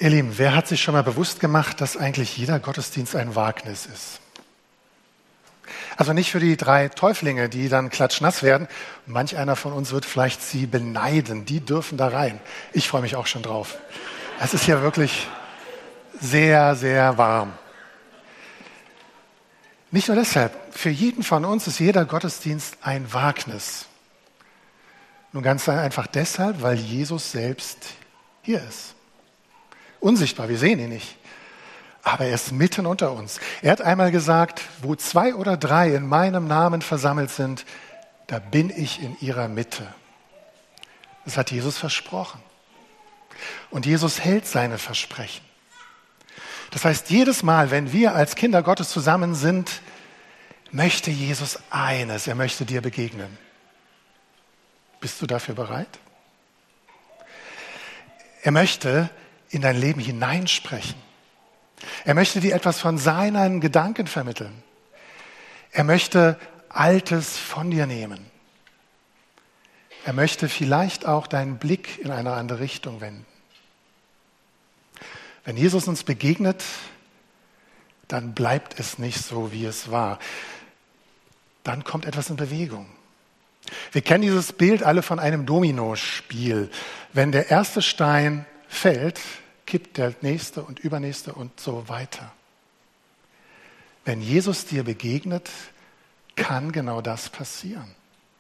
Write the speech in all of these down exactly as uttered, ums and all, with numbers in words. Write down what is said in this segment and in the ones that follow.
Ihr Lieben, wer hat sich schon mal bewusst gemacht, dass eigentlich jeder Gottesdienst ein Wagnis ist? Also nicht für die drei Täuflinge, die dann klatschnass werden. Manch einer von uns wird vielleicht sie beneiden. Die dürfen da rein. Ich freue mich auch schon drauf. Es ist ja wirklich sehr, sehr warm. Nicht nur deshalb. Für jeden von uns ist jeder Gottesdienst ein Wagnis. Nun ganz einfach deshalb, weil Jesus selbst hier ist. Unsichtbar, wir sehen ihn nicht. Aber er ist mitten unter uns. Er hat einmal gesagt, wo zwei oder drei in meinem Namen versammelt sind, da bin ich in ihrer Mitte. Das hat Jesus versprochen. Und Jesus hält seine Versprechen. Das heißt, jedes Mal, wenn wir als Kinder Gottes zusammen sind, möchte Jesus eines, er möchte dir begegnen. Bist du dafür bereit? Er möchte in dein Leben hineinsprechen. Er möchte dir etwas von seinen Gedanken vermitteln. Er möchte Altes von dir nehmen. Er möchte vielleicht auch deinen Blick in eine andere Richtung wenden. Wenn Jesus uns begegnet, dann bleibt es nicht so, wie es war. Dann kommt etwas in Bewegung. Wir kennen dieses Bild alle von einem Dominospiel. Wenn der erste Stein fällt, kippt der nächste und übernächste und so weiter. Wenn Jesus dir begegnet, kann genau das passieren.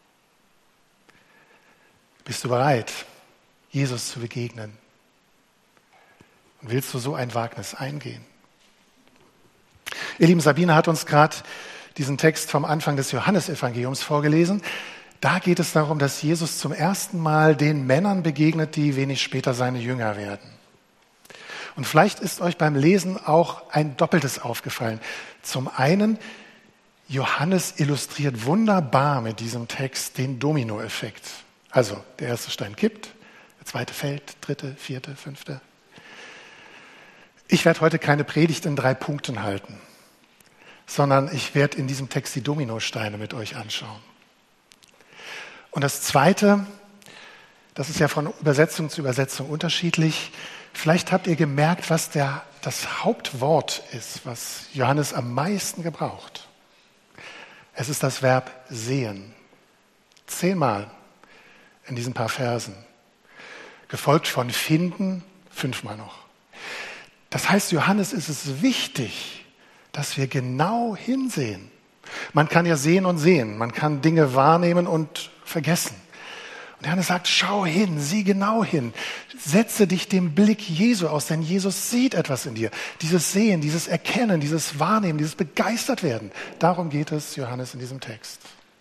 Bist du bereit, Jesus zu begegnen? Und willst du so ein Wagnis eingehen? Ihr Lieben, Sabine hat uns gerade diesen Text vom Anfang des Johannesevangeliums vorgelesen. Da geht es darum, dass Jesus zum ersten Mal den Männern begegnet, die wenig später seine Jünger werden. Und vielleicht ist euch beim Lesen auch ein Doppeltes aufgefallen. Zum einen, Johannes illustriert wunderbar mit diesem Text den Dominoeffekt. Also der erste Stein kippt, der zweite fällt, dritte, vierte, fünfte. Ich werde heute keine Predigt in drei Punkten halten, sondern ich werde in diesem Text die Dominosteine mit euch anschauen. Und das Zweite, das ist ja von Übersetzung zu Übersetzung unterschiedlich. Vielleicht habt ihr gemerkt, was der, das Hauptwort ist, was Johannes am meisten gebraucht. Es ist das Verb sehen. Zehnmal in diesen paar Versen. Gefolgt von finden, fünfmal noch. Das heißt, Johannes ist es wichtig, dass wir genau hinsehen. Man kann ja sehen und sehen. Man kann Dinge wahrnehmen und vergessen. Und Johannes sagt, schau hin, sieh genau hin. Setze dich dem Blick Jesu aus, denn Jesus sieht etwas in dir. Dieses Sehen, dieses Erkennen, dieses Wahrnehmen, dieses Begeistertwerden. Darum geht es Johannes in diesem Text.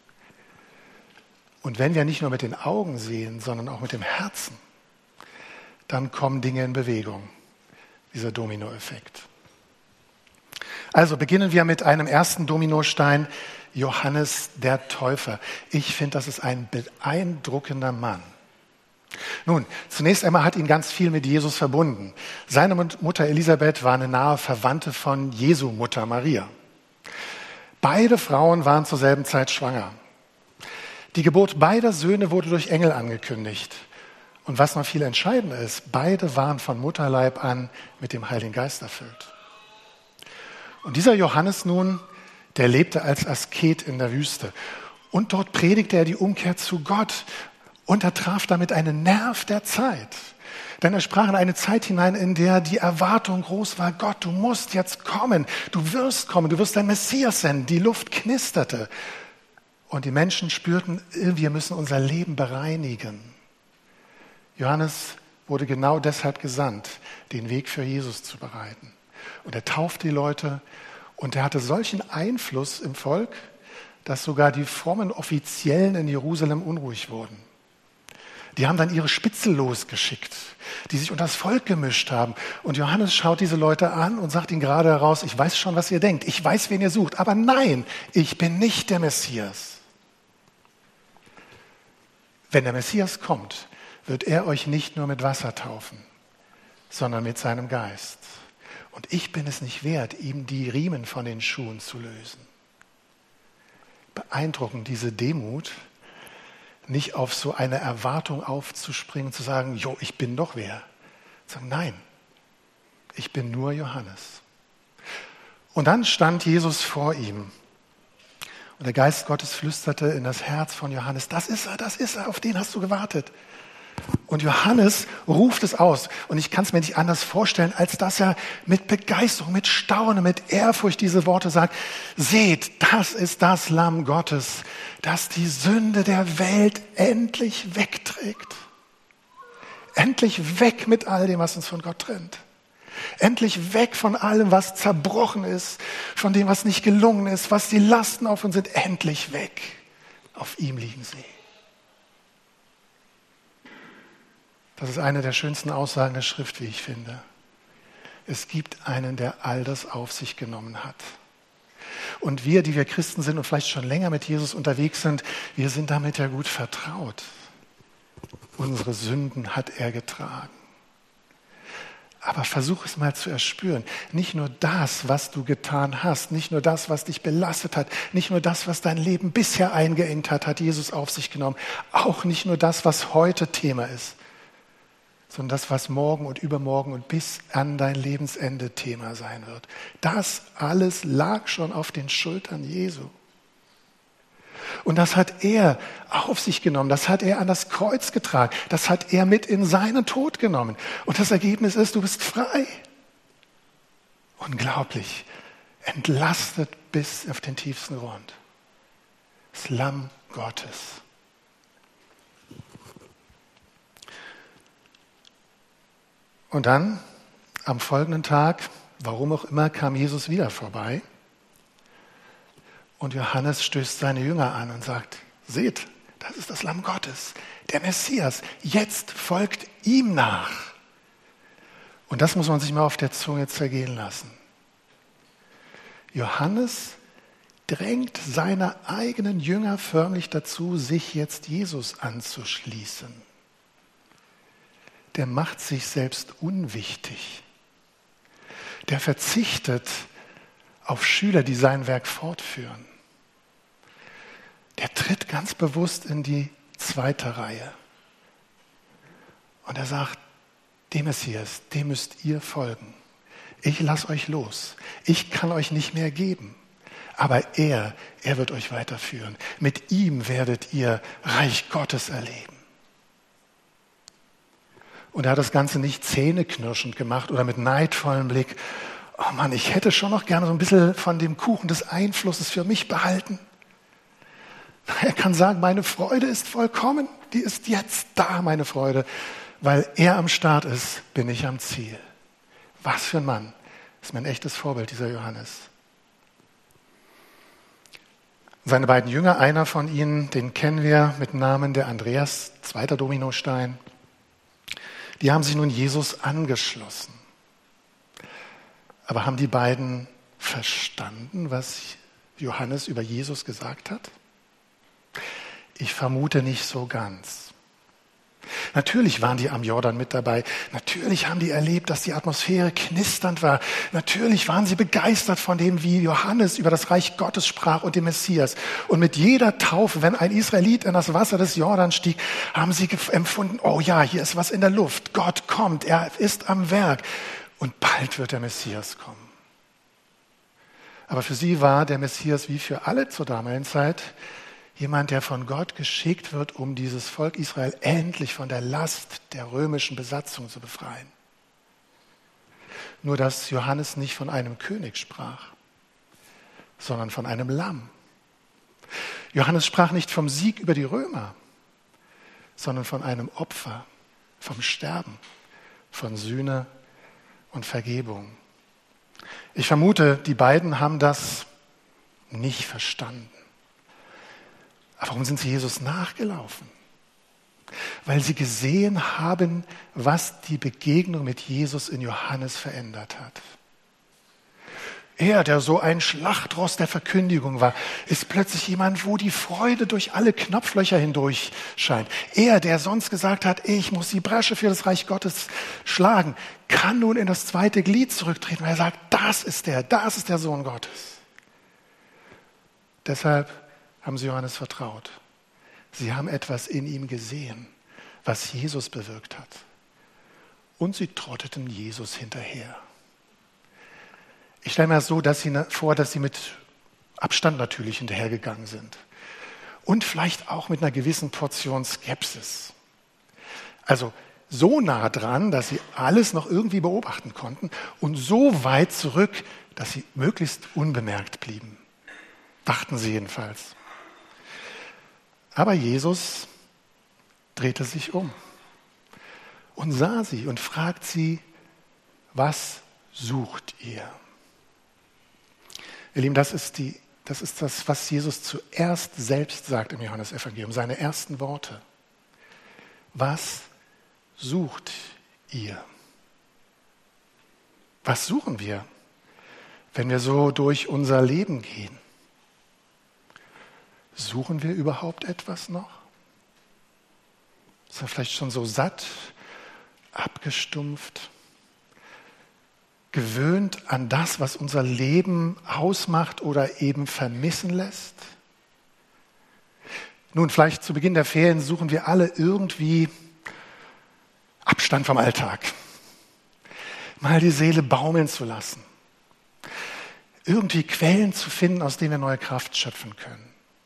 Und wenn wir nicht nur mit den Augen sehen, sondern auch mit dem Herzen, dann kommen Dinge in Bewegung. Dieser Dominoeffekt. Also beginnen wir mit einem ersten Dominostein, Johannes der Täufer. Ich finde, das ist ein beeindruckender Mann. Nun, zunächst einmal hat ihn ganz viel mit Jesus verbunden. Seine Mutter Elisabeth war eine nahe Verwandte von Jesu Mutter Maria. Beide Frauen waren zur selben Zeit schwanger. Die Geburt beider Söhne wurde durch Engel angekündigt. Und was noch viel entscheidender ist, beide waren von Mutterleib an mit dem Heiligen Geist erfüllt. Und dieser Johannes nun, der lebte als Asket in der Wüste. Und dort predigte er die Umkehr zu Gott. Und er traf damit einen Nerv der Zeit. Denn er sprach in eine Zeit hinein, in der die Erwartung groß war, Gott, du musst jetzt kommen. Du wirst kommen, du wirst dein Messias senden. Die Luft knisterte. Und die Menschen spürten, wir müssen unser Leben bereinigen. Johannes wurde genau deshalb gesandt, den Weg für Jesus zu bereiten. Und er taufte die Leute und er hatte solchen Einfluss im Volk, dass sogar die frommen Offiziellen in Jerusalem unruhig wurden. Die haben dann ihre Spitzel losgeschickt, die sich unter das Volk gemischt haben. Und Johannes schaut diese Leute an und sagt ihnen gerade heraus, ich weiß schon, was ihr denkt, ich weiß, wen ihr sucht, aber nein, ich bin nicht der Messias. Wenn der Messias kommt, wird er euch nicht nur mit Wasser taufen, sondern mit seinem Geist. Und ich bin es nicht wert, ihm die Riemen von den Schuhen zu lösen. Beeindruckend, diese Demut, nicht auf so eine Erwartung aufzuspringen, zu sagen, jo, ich bin doch wer. Zu sagen, nein, ich bin nur Johannes. Und dann stand Jesus vor ihm. Und der Geist Gottes flüsterte in das Herz von Johannes, das ist er, das ist er, auf den hast du gewartet. Und Johannes ruft es aus. Und ich kann es mir nicht anders vorstellen, als dass er mit Begeisterung, mit Staunen, mit Ehrfurcht diese Worte sagt. Seht, das ist das Lamm Gottes, das die Sünde der Welt endlich wegträgt. Endlich weg mit all dem, was uns von Gott trennt. Endlich weg von allem, was zerbrochen ist, von dem, was nicht gelungen ist, was die Lasten auf uns sind. Endlich weg. Auf ihm liegen sie. Das ist eine der schönsten Aussagen der Schrift, wie ich finde. Es gibt einen, der all das auf sich genommen hat. Und wir, die wir Christen sind und vielleicht schon länger mit Jesus unterwegs sind, wir sind damit ja gut vertraut. Unsere Sünden hat er getragen. Aber versuch es mal zu erspüren. Nicht nur das, was du getan hast, nicht nur das, was dich belastet hat, nicht nur das, was dein Leben bisher eingeengt hat, hat Jesus auf sich genommen. Auch nicht nur das, was heute Thema ist, sondern das, was morgen und übermorgen und bis an dein Lebensende Thema sein wird. Das alles lag schon auf den Schultern Jesu. Und das hat er auf sich genommen, das hat er an das Kreuz getragen, das hat er mit in seinen Tod genommen. Und das Ergebnis ist, du bist frei. Unglaublich, entlastet bis auf den tiefsten Grund. Das Lamm Gottes. Und dann, am folgenden Tag, warum auch immer, kam Jesus wieder vorbei. Und Johannes stößt seine Jünger an und sagt, seht, das ist das Lamm Gottes, der Messias. Jetzt folgt ihm nach. Und das muss man sich mal auf der Zunge zergehen lassen. Johannes drängt seine eigenen Jünger förmlich dazu, sich jetzt Jesus anzuschließen. Der macht sich selbst unwichtig. Der verzichtet auf Schüler, die sein Werk fortführen. Der tritt ganz bewusst in die zweite Reihe. Und er sagt, dem Messias, dem müsst ihr folgen. Ich lasse euch los. Ich kann euch nicht mehr geben. Aber er, er wird euch weiterführen. Mit ihm werdet ihr Reich Gottes erleben. Und er hat das Ganze nicht zähneknirschend gemacht oder mit neidvollem Blick. Oh Mann, ich hätte schon noch gerne so ein bisschen von dem Kuchen des Einflusses für mich behalten. Er kann sagen, meine Freude ist vollkommen. Die ist jetzt da, meine Freude. Weil er am Start ist, bin ich am Ziel. Was für ein Mann. Das ist mein echtes Vorbild, dieser Johannes. Seine beiden Jünger, einer von ihnen, den kennen wir mit Namen der Andreas, zweiter Dominostein. Die haben sich nun Jesus angeschlossen. Aber haben die beiden verstanden, was Johannes über Jesus gesagt hat? Ich vermute nicht so ganz. Natürlich waren die am Jordan mit dabei. Natürlich haben die erlebt, dass die Atmosphäre knisternd war. Natürlich waren sie begeistert von dem, wie Johannes über das Reich Gottes sprach und den Messias. Und mit jeder Taufe, wenn ein Israelit in das Wasser des Jordan stieg, haben sie empfunden, oh ja, hier ist was in der Luft. Gott kommt, er ist am Werk. Und bald wird der Messias kommen. Aber für sie war der Messias wie für alle zur damaligen Zeit jemand, der von Gott geschickt wird, um dieses Volk Israel endlich von der Last der römischen Besatzung zu befreien. Nur dass Johannes nicht von einem König sprach, sondern von einem Lamm. Johannes sprach nicht vom Sieg über die Römer, sondern von einem Opfer, vom Sterben, von Sühne und Vergebung. Ich vermute, die beiden haben das nicht verstanden. Aber warum sind sie Jesus nachgelaufen? Weil sie gesehen haben, was die Begegnung mit Jesus in Johannes verändert hat. Er, der so ein Schlachtross der Verkündigung war, ist plötzlich jemand, wo die Freude durch alle Knopflöcher hindurch scheint. Er, der sonst gesagt hat, ich muss die Bresche für das Reich Gottes schlagen, kann nun in das zweite Glied zurücktreten, weil er sagt, das ist der, das ist der Sohn Gottes. Deshalb haben sie Johannes vertraut. Sie haben etwas in ihm gesehen, was Jesus bewirkt hat. Und sie trotteten Jesus hinterher. Ich stelle mir das so dass sie vor, dass sie mit Abstand natürlich hinterhergegangen sind. Und vielleicht auch mit einer gewissen Portion Skepsis. Also so nah dran, dass sie alles noch irgendwie beobachten konnten und so weit zurück, dass sie möglichst unbemerkt blieben. Dachten sie jedenfalls. Aber Jesus drehte sich um und sah sie und fragt sie, was sucht ihr? Ihr Lieben, das ist, die, das ist das, was Jesus zuerst selbst sagt im Johannesevangelium, seine ersten Worte. Was sucht ihr? Was suchen wir, wenn wir so durch unser Leben gehen? Suchen wir überhaupt etwas noch? Ist er vielleicht schon so satt, abgestumpft, gewöhnt an das, was unser Leben ausmacht oder eben vermissen lässt? Nun, vielleicht zu Beginn der Ferien suchen wir alle irgendwie Abstand vom Alltag. Mal die Seele baumeln zu lassen. Irgendwie Quellen zu finden, aus denen wir neue Kraft schöpfen können.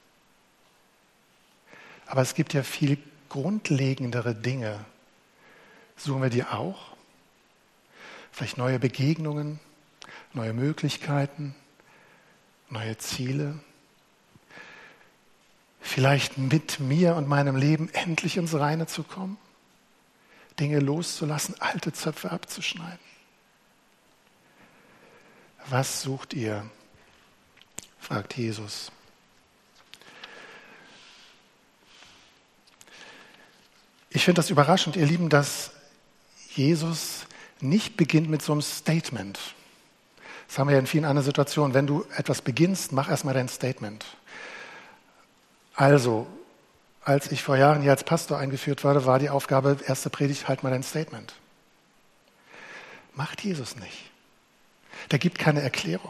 Aber es gibt ja viel grundlegendere Dinge. Suchen wir die auch? Vielleicht neue Begegnungen, neue Möglichkeiten, neue Ziele. Vielleicht mit mir und meinem Leben endlich ins Reine zu kommen? Dinge loszulassen, alte Zöpfe abzuschneiden. Was sucht ihr? Fragt Jesus. Ich finde das überraschend, ihr Lieben, dass Jesus nicht beginnt mit so einem Statement. Das haben wir ja in vielen anderen Situationen. Wenn du etwas beginnst, mach erstmal dein Statement. Also, als ich vor Jahren hier als Pastor eingeführt wurde, war die Aufgabe, erste Predigt, halt mal dein Statement. Macht Jesus nicht. Der gibt keine Erklärung.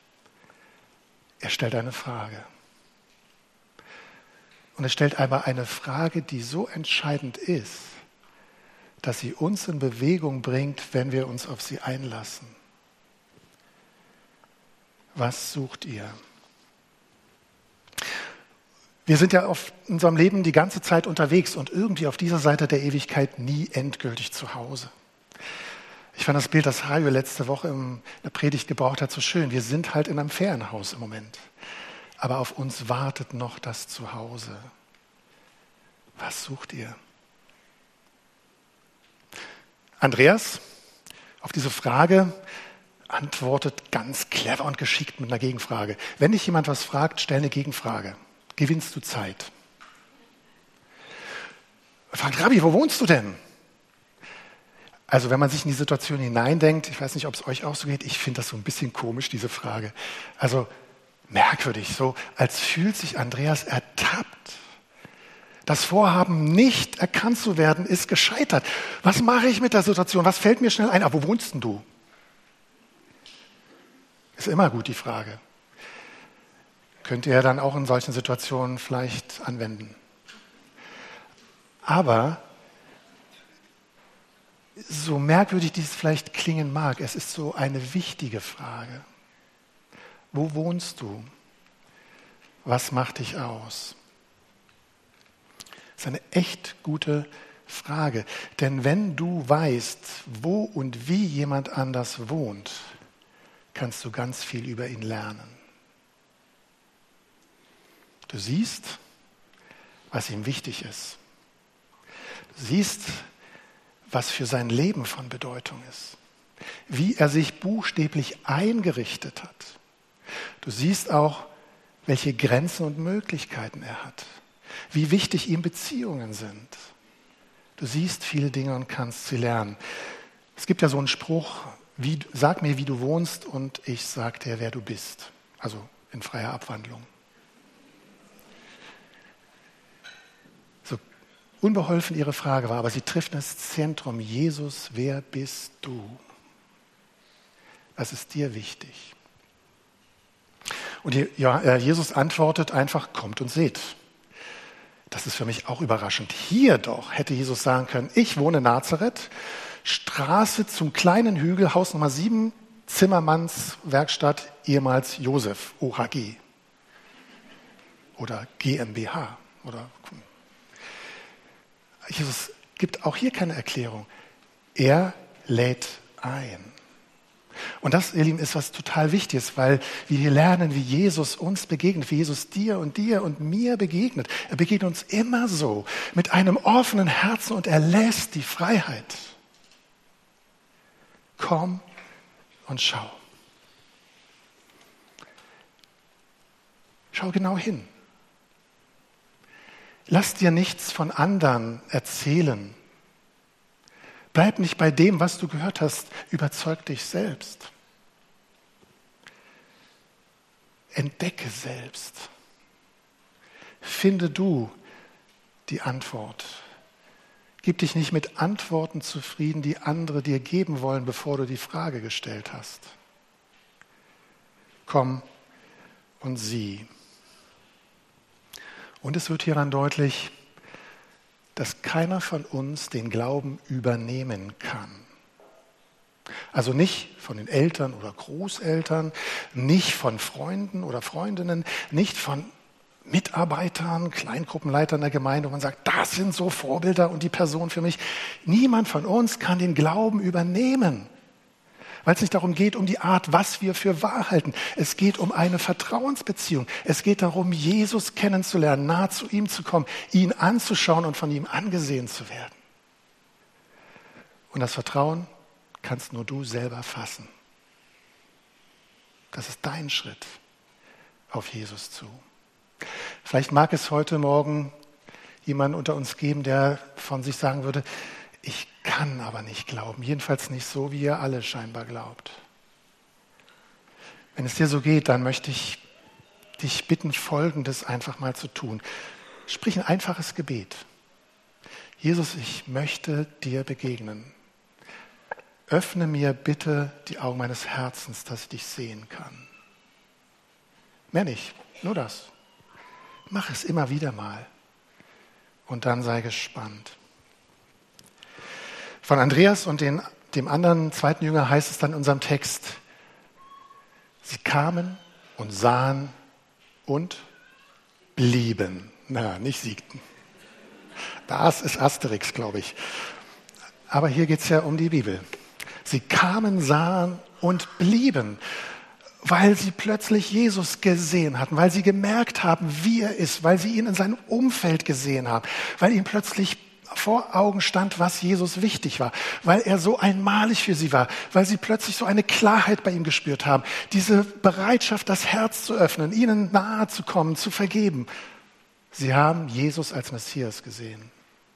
Er stellt eine Frage. Und er stellt aber eine Frage, die so entscheidend ist, dass sie uns in Bewegung bringt, wenn wir uns auf sie einlassen. Was sucht ihr? Wir sind ja auf unserem Leben die ganze Zeit unterwegs und irgendwie auf dieser Seite der Ewigkeit nie endgültig zu Hause. Ich fand das Bild, das Hajo letzte Woche in der Predigt gebraucht hat, so schön. Wir sind halt in einem Ferienhaus im Moment. Aber auf uns wartet noch das Zuhause. Was sucht ihr? Andreas, auf diese Frage antwortet ganz clever und geschickt mit einer Gegenfrage. Wenn dich jemand was fragt, stell eine Gegenfrage. Gewinnst du Zeit? Fragt Rabbi, wo wohnst du denn? Also wenn man sich in die Situation hineindenkt, ich weiß nicht, ob es euch auch so geht, ich finde das so ein bisschen komisch, diese Frage. Also merkwürdig, so als fühlt sich Andreas ertappt. Das Vorhaben, nicht erkannt zu werden, ist gescheitert. Was mache ich mit der Situation? Was fällt mir schnell ein? Aber wo wohnst denn du? Ist immer gut, die Frage. Könnt ihr dann auch in solchen Situationen vielleicht anwenden. Aber so merkwürdig dies vielleicht klingen mag, es ist so eine wichtige Frage. Wo wohnst du? Was macht dich aus? Das ist eine echt gute Frage. Denn wenn du weißt, wo und wie jemand anders wohnt, kannst du ganz viel über ihn lernen. Du siehst, was ihm wichtig ist. Du siehst, was für sein Leben von Bedeutung ist. Wie er sich buchstäblich eingerichtet hat. Du siehst auch, welche Grenzen und Möglichkeiten er hat. Wie wichtig ihm Beziehungen sind. Du siehst viele Dinge und kannst sie lernen. Es gibt ja so einen Spruch, wie, sag mir, wie du wohnst und ich sag dir, wer du bist. Also in freier Abwandlung. So unbeholfen ihre Frage war, aber sie trifft das Zentrum. Jesus, wer bist du? Was ist dir wichtig? Und Jesus antwortet einfach, kommt und seht. Das ist für mich auch überraschend. Hier doch hätte Jesus sagen können, ich wohne in Nazareth, Straße zum kleinen Hügel, Haus Nummer sieben, Zimmermannswerkstatt, ehemals Josef, O H G oder G m b H. Oder Jesus gibt auch hier keine Erklärung. Er lädt ein. Und das, ihr Lieben, ist was total Wichtiges, weil wir hier lernen, wie Jesus uns begegnet, wie Jesus dir und dir und mir begegnet. Er begegnet uns immer so, mit einem offenen Herzen und er lässt die Freiheit. Komm und schau. Schau genau hin. Lass dir nichts von anderen erzählen. Bleib nicht bei dem, was du gehört hast. Überzeug dich selbst. Entdecke selbst. Finde du die Antwort. Gib dich nicht mit Antworten zufrieden, die andere dir geben wollen, bevor du die Frage gestellt hast. Komm und sieh. Und es wird hieran deutlich, dass keiner von uns den Glauben übernehmen kann. Also nicht von den Eltern oder Großeltern, nicht von Freunden oder Freundinnen, nicht von Mitarbeitern, Kleingruppenleitern der Gemeinde, wo man sagt, das sind so Vorbilder und die Person für mich. Niemand von uns kann den Glauben übernehmen, weil es nicht darum geht, um die Art, was wir für wahr halten. Es geht um eine Vertrauensbeziehung. Es geht darum, Jesus kennenzulernen, nahe zu ihm zu kommen, ihn anzuschauen und von ihm angesehen zu werden. Und das Vertrauen kannst nur du selber fassen. Das ist dein Schritt auf Jesus zu. Vielleicht mag es heute Morgen jemanden unter uns geben, der von sich sagen würde, ich kann aber nicht glauben, jedenfalls nicht so, wie ihr alle scheinbar glaubt. Wenn es dir so geht, dann möchte ich dich bitten, Folgendes einfach mal zu tun. Sprich ein einfaches Gebet. Jesus, ich möchte dir begegnen. Öffne mir bitte die Augen meines Herzens, dass ich dich sehen kann. Mehr nicht, nur das. Mach es immer wieder mal und dann sei gespannt. Von Andreas und den, dem anderen zweiten Jünger heißt es dann in unserem Text, sie kamen und sahen und blieben. Na, nicht siegten. Das ist Asterix, glaube ich. Aber hier geht es ja um die Bibel. Sie kamen, sahen und blieben, weil sie plötzlich Jesus gesehen hatten, weil sie gemerkt haben, wie er ist, weil sie ihn in seinem Umfeld gesehen haben, weil ihnen plötzlich vor Augen stand, was Jesus wichtig war, weil er so einmalig für sie war, weil sie plötzlich so eine Klarheit bei ihm gespürt haben, diese Bereitschaft, das Herz zu öffnen, ihnen nahe zu kommen, zu vergeben. Sie haben Jesus als Messias gesehen.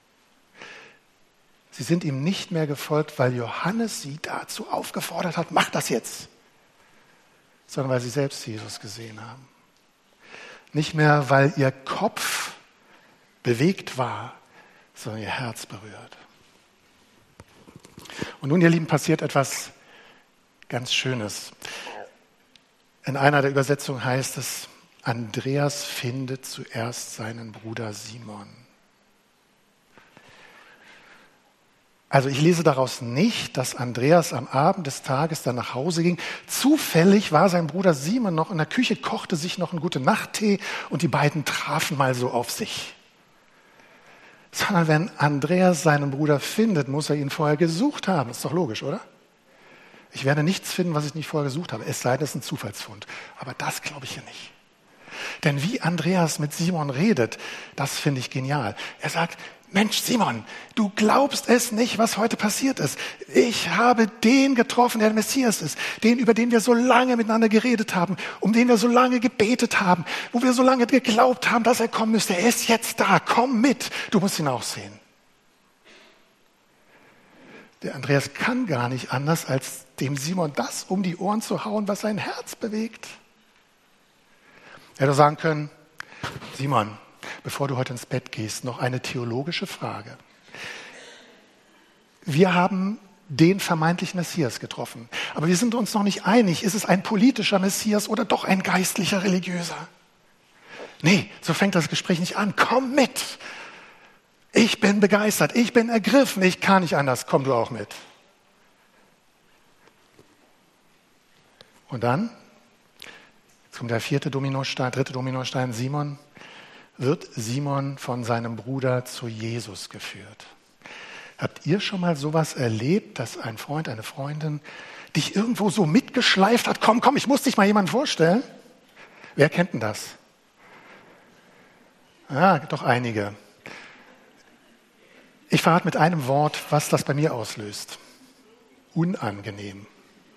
Sie sind ihm nicht mehr gefolgt, weil Johannes sie dazu aufgefordert hat, mach das jetzt, sondern weil sie selbst Jesus gesehen haben. Nicht mehr, weil ihr Kopf bewegt war, sondern ihr Herz berührt. Und nun, ihr Lieben, passiert etwas ganz Schönes. In einer der Übersetzungen heißt es, Andreas findet zuerst seinen Bruder Simon. Also ich lese daraus nicht, dass Andreas am Abend des Tages dann nach Hause ging. Zufällig war sein Bruder Simon noch in der Küche, kochte sich noch einen guten Nachttee und die beiden trafen mal so auf sich. Sondern wenn Andreas seinen Bruder findet, muss er ihn vorher gesucht haben. Ist doch logisch, oder? Ich werde nichts finden, was ich nicht vorher gesucht habe. Es sei denn, es ist ein Zufallsfund. Aber das glaube ich ja nicht. Denn wie Andreas mit Simon redet, das finde ich genial. Er sagt, Mensch, Simon, du glaubst es nicht, was heute passiert ist. Ich habe den getroffen, der der Messias ist, den, über den wir so lange miteinander geredet haben, um den wir so lange gebetet haben, wo wir so lange geglaubt haben, dass er kommen müsste. Er ist jetzt da, komm mit, du musst ihn auch sehen. Der Andreas kann gar nicht anders, als dem Simon das um die Ohren zu hauen, was sein Herz bewegt. Er hätte sagen können, Simon, bevor du heute ins Bett gehst, noch eine theologische Frage. Wir haben den vermeintlichen Messias getroffen, aber wir sind uns noch nicht einig, ist es ein politischer Messias oder doch ein geistlicher, religiöser? Nee, so fängt das Gespräch nicht an. Komm mit! Ich bin begeistert, ich bin ergriffen, ich kann nicht anders, komm du auch mit. Und dann, jetzt kommt der vierte Dominostein, dritte Dominostein, Simon, wird Simon von seinem Bruder zu Jesus geführt. Habt ihr schon mal sowas erlebt, dass ein Freund, eine Freundin dich irgendwo so mitgeschleift hat? Komm, komm, ich muss dich mal jemandem vorstellen. Wer kennt denn das? Ja, doch einige. Ich verrate mit einem Wort, was das bei mir auslöst. Unangenehm.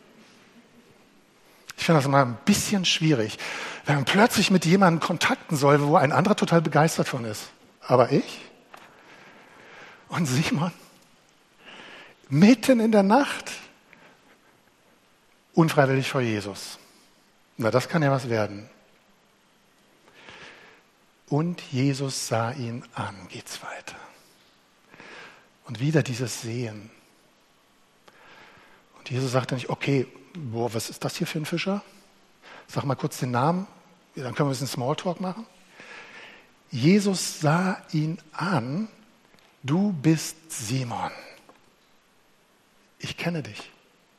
Ich finde das immer ein bisschen schwierig, wenn man plötzlich mit jemandem kontakten soll, wo ein anderer total begeistert von ist. Aber ich? Und Simon? Mitten in der Nacht? Unfreiwillig vor Jesus. Na, das kann ja was werden. Und Jesus sah ihn an, geht's weiter. Und wieder dieses Sehen. Und Jesus sagte nicht, okay, boah, was ist das hier für ein Fischer? Sag mal kurz den Namen, dann können wir ein bisschen Smalltalk machen. Jesus sah ihn an, du bist Simon. Ich kenne dich.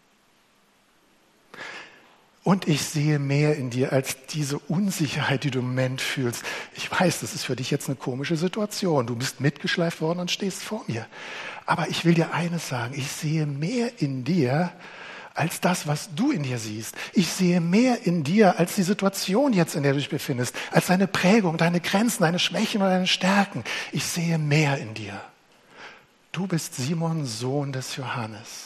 Und ich sehe mehr in dir als diese Unsicherheit, die du im Moment fühlst. Ich weiß, das ist für dich jetzt eine komische Situation. Du bist mitgeschleift worden und stehst vor mir. Aber ich will dir eines sagen, ich sehe mehr in dir als das, was du in dir siehst. Ich sehe mehr in dir als die Situation jetzt, in der du dich befindest, als deine Prägung, deine Grenzen, deine Schwächen oder deine Stärken. Ich sehe mehr in dir. Du bist Simon, Sohn des Johannes.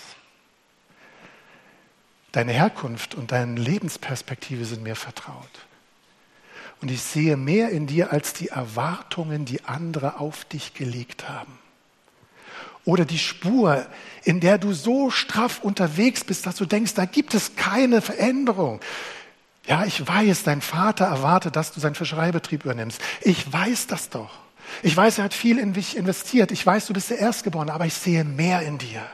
Deine Herkunft und deine Lebensperspektive sind mir vertraut. Und ich sehe mehr in dir als die Erwartungen, die andere auf dich gelegt haben. Oder die Spur, in der du so straff unterwegs bist, dass du denkst, da gibt es keine Veränderung. Ja, ich weiß, dein Vater erwartet, dass du seinen Fischereibetrieb übernimmst. Ich weiß das doch. Ich weiß, er hat viel in dich investiert. Ich weiß, du bist der Erstgeborene, aber ich sehe mehr in dir.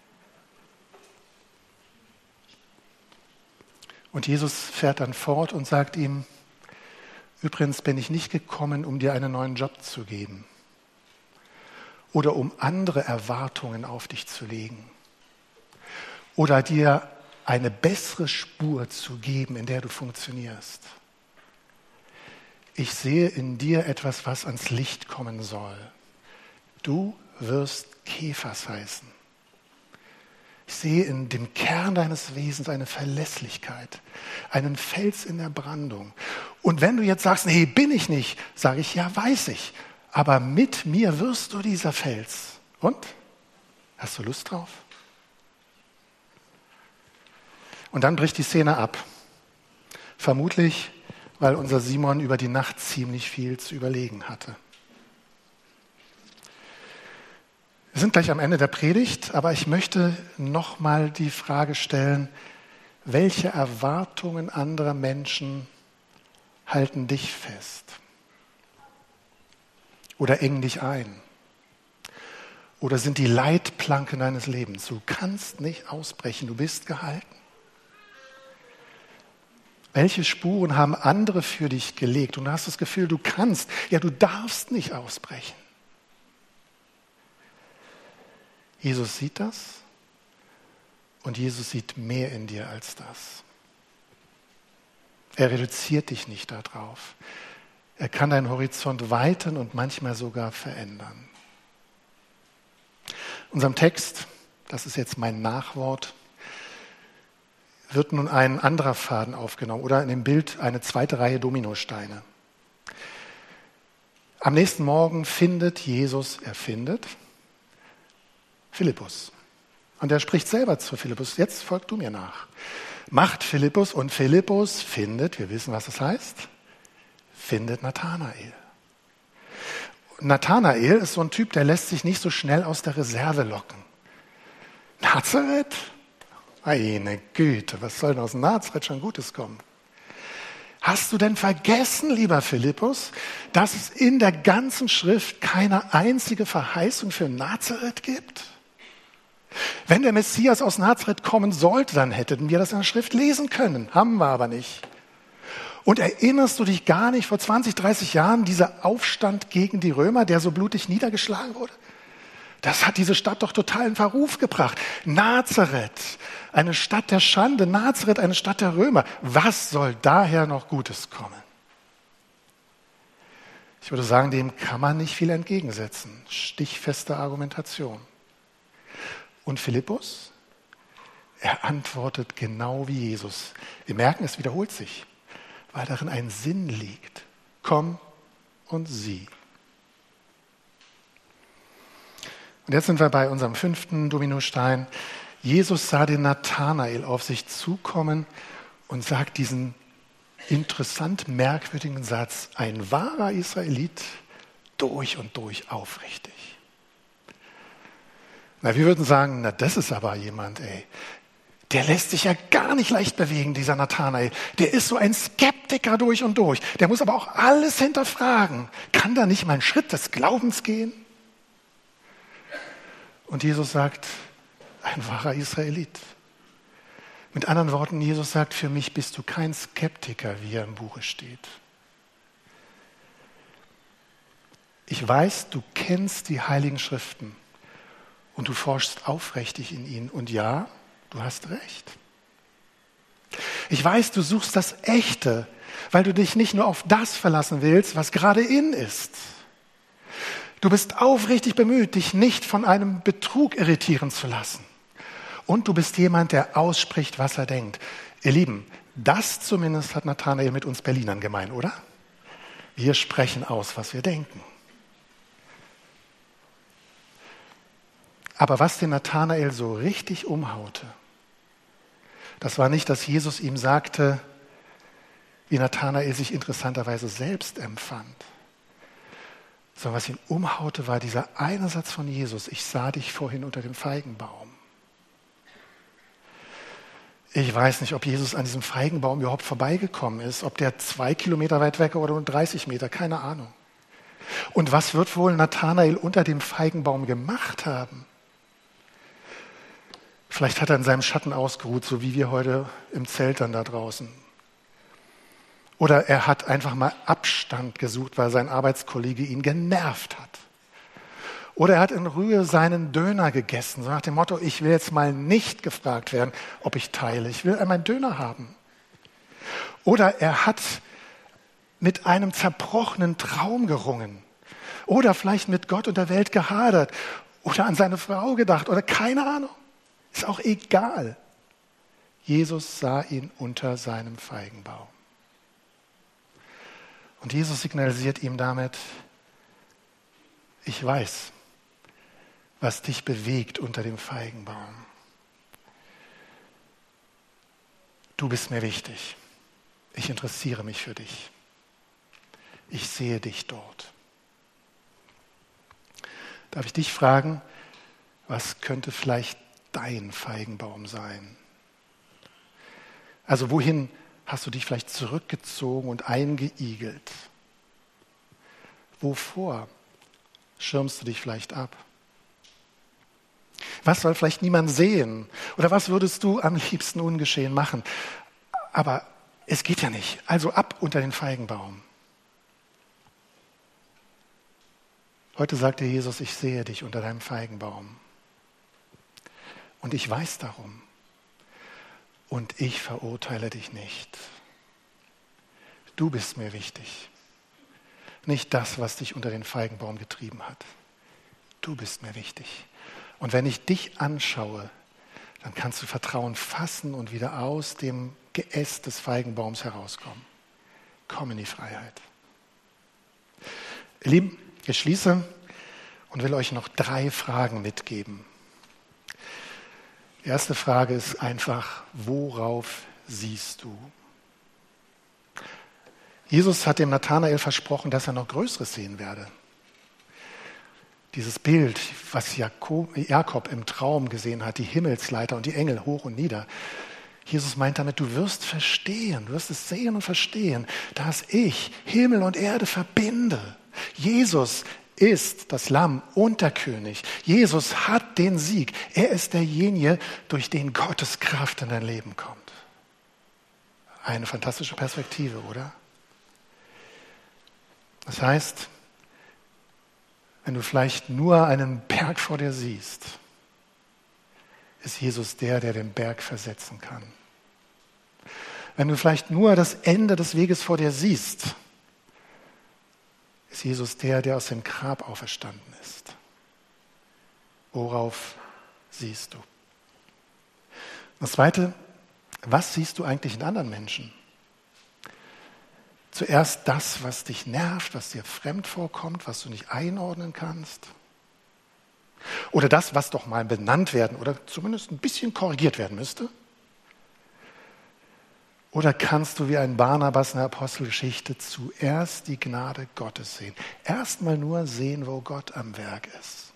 Und Jesus fährt dann fort und sagt ihm, übrigens bin ich nicht gekommen, um dir einen neuen Job zu geben oder um andere Erwartungen auf dich zu legen oder dir eine bessere Spur zu geben, in der du funktionierst. Ich sehe in dir etwas, was ans Licht kommen soll. Du wirst Kephas heißen. Ich sehe in dem Kern deines Wesens eine Verlässlichkeit, einen Fels in der Brandung. Und wenn du jetzt sagst, nee, bin ich nicht, sage ich, ja, weiß ich. Aber mit mir wirst du dieser Fels. Und? Hast du Lust drauf? Und dann bricht die Szene ab. Vermutlich, weil unser Simon über die Nacht ziemlich viel zu überlegen hatte. Wir sind gleich am Ende der Predigt, aber ich möchte nochmal die Frage stellen, welche Erwartungen anderer Menschen halten dich fest oder engen dich ein oder sind die Leitplanken deines Lebens? Du kannst nicht ausbrechen, du bist gehalten. Welche Spuren haben andere für dich gelegt und du hast das Gefühl, du kannst, ja, du darfst nicht ausbrechen. Jesus sieht das und Jesus sieht mehr in dir als das. Er reduziert dich nicht darauf. Er kann deinen Horizont weiten und manchmal sogar verändern. In unserem Text, das ist jetzt mein Nachwort, wird nun ein anderer Faden aufgenommen oder in dem Bild eine zweite Reihe Dominosteine. Am nächsten Morgen findet Jesus, er findet Philippus. Und er spricht selber zu Philippus, jetzt folg du mir nach. Macht Philippus und Philippus findet, wir wissen, was das heißt, findet Nathanael. Nathanael ist so ein Typ, der lässt sich nicht so schnell aus der Reserve locken. Nazareth? Meine Güte, was soll denn aus Nazareth schon Gutes kommen? Hast du denn vergessen, lieber Philippus, dass es in der ganzen Schrift keine einzige Verheißung für Nazareth gibt? Wenn der Messias aus Nazareth kommen sollte, dann hätten wir das in der Schrift lesen können. Haben wir aber nicht. Und erinnerst du dich gar nicht vor zwanzig, dreißig Jahren, dieser Aufstand gegen die Römer, der so blutig niedergeschlagen wurde? Das hat diese Stadt doch total in Verruf gebracht. Nazareth, eine Stadt der Schande, Nazareth, eine Stadt der Römer. Was soll daher noch Gutes kommen? Ich würde sagen, dem kann man nicht viel entgegensetzen. Stichfeste Argumentation. Und Philippus? Er antwortet genau wie Jesus. Wir merken, es wiederholt sich, weil darin ein Sinn liegt. Komm und sieh. Und jetzt sind wir bei unserem fünften Dominostein. Jesus sah den Nathanael auf sich zukommen und sagt diesen interessant merkwürdigen Satz: Ein wahrer Israelit, durch und durch aufrichtig. Na, wir würden sagen, na, das ist aber jemand, ey. Der lässt sich ja gar nicht leicht bewegen, dieser Nathanael. Der ist so ein Skeptiker durch und durch. Der muss aber auch alles hinterfragen. Kann da nicht mal einen Schritt des Glaubens gehen? Und Jesus sagt, ein wahrer Israelit. Mit anderen Worten, Jesus sagt, für mich bist du kein Skeptiker, wie er im Buche steht. Ich weiß, du kennst die Heiligen Schriften und du forschst aufrichtig in ihnen. Und ja, du hast recht. Ich weiß, du suchst das Echte, weil du dich nicht nur auf das verlassen willst, was gerade in ist. Du bist aufrichtig bemüht, dich nicht von einem Betrug irritieren zu lassen. Und du bist jemand, der ausspricht, was er denkt. Ihr Lieben, das zumindest hat Nathanael mit uns Berlinern gemein, oder? Wir sprechen aus, was wir denken. Aber was den Nathanael so richtig umhaute, das war nicht, dass Jesus ihm sagte, wie Nathanael sich interessanterweise selbst empfand, sondern was ihn umhaute, war dieser eine Satz von Jesus: Ich sah dich vorhin unter dem Feigenbaum. Ich weiß nicht, ob Jesus an diesem Feigenbaum überhaupt vorbeigekommen ist, ob der zwei Kilometer weit weg war oder nur dreißig Meter, keine Ahnung. Und was wird wohl Nathanael unter dem Feigenbaum gemacht haben? Vielleicht hat er in seinem Schatten ausgeruht, so wie wir heute im Zelt dann da draußen. Oder er hat einfach mal Abstand gesucht, weil sein Arbeitskollege ihn genervt hat. Oder er hat in Ruhe seinen Döner gegessen, so nach dem Motto, ich will jetzt mal nicht gefragt werden, ob ich teile. Ich will meinen Döner haben. Oder er hat mit einem zerbrochenen Traum gerungen. Oder vielleicht mit Gott und der Welt gehadert. Oder an seine Frau gedacht. Oder keine Ahnung. Ist auch egal. Jesus sah ihn unter seinem Feigenbaum. Und Jesus signalisiert ihm damit, ich weiß, was dich bewegt unter dem Feigenbaum. Du bist mir wichtig. Ich interessiere mich für dich. Ich sehe dich dort. Darf ich dich fragen, was könnte vielleicht dein Feigenbaum sein? Also wohin hast du dich vielleicht zurückgezogen und eingeigelt? Wovor schirmst du dich vielleicht ab? Was soll vielleicht niemand sehen? Oder was würdest du am liebsten ungeschehen machen? Aber es geht ja nicht. Also ab unter den Feigenbaum. Heute sagte Jesus, ich sehe dich unter deinem Feigenbaum. Und ich weiß darum. Und ich verurteile dich nicht. Du bist mir wichtig. Nicht das, was dich unter den Feigenbaum getrieben hat. Du bist mir wichtig. Und wenn ich dich anschaue, dann kannst du Vertrauen fassen und wieder aus dem Geäst des Feigenbaums herauskommen. Komm in die Freiheit. Ihr Lieben, ich schließe und will euch noch drei Fragen mitgeben. Die erste Frage ist einfach, worauf siehst du? Jesus hat dem Nathanael versprochen, dass er noch Größeres sehen werde. Dieses Bild, was Jakob, Jakob im Traum gesehen hat, die Himmelsleiter und die Engel hoch und nieder. Jesus meint damit, du wirst verstehen, du wirst es sehen und verstehen, dass ich Himmel und Erde verbinde. Jesus ist das Lamm und der König. Jesus hat den Sieg. Er ist derjenige, durch den Gottes Kraft in dein Leben kommt. Eine fantastische Perspektive, oder? Das heißt, wenn du vielleicht nur einen Berg vor dir siehst, ist Jesus der, der den Berg versetzen kann. Wenn du vielleicht nur das Ende des Weges vor dir siehst, ist Jesus der, der aus dem Grab auferstanden ist. Worauf siehst du? Das Zweite, was siehst du eigentlich in anderen Menschen? Zuerst das, was dich nervt, was dir fremd vorkommt, was du nicht einordnen kannst. Oder das, was doch mal benannt werden oder zumindest ein bisschen korrigiert werden müsste. Oder kannst du wie ein Barnabas in der Apostelgeschichte zuerst die Gnade Gottes sehen? Erstmal nur sehen, wo Gott am Werk ist.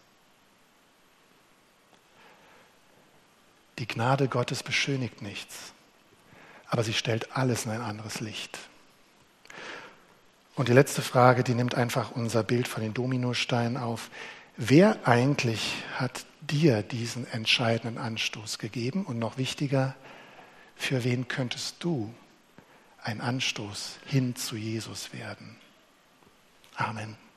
Die Gnade Gottes beschönigt nichts, aber sie stellt alles in ein anderes Licht. Und die letzte Frage, die nimmt einfach unser Bild von den Dominosteinen auf. Wer eigentlich hat dir diesen entscheidenden Anstoß gegeben? Und noch wichtiger, für wen könntest du ein Anstoß hin zu Jesus werden? Amen.